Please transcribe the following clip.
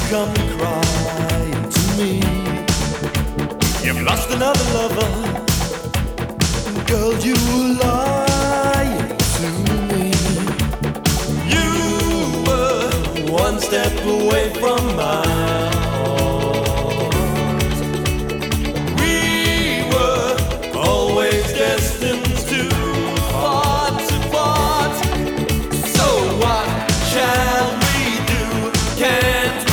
come crying to me. You've lost another lover, girl, you lying to me. You were one step away from my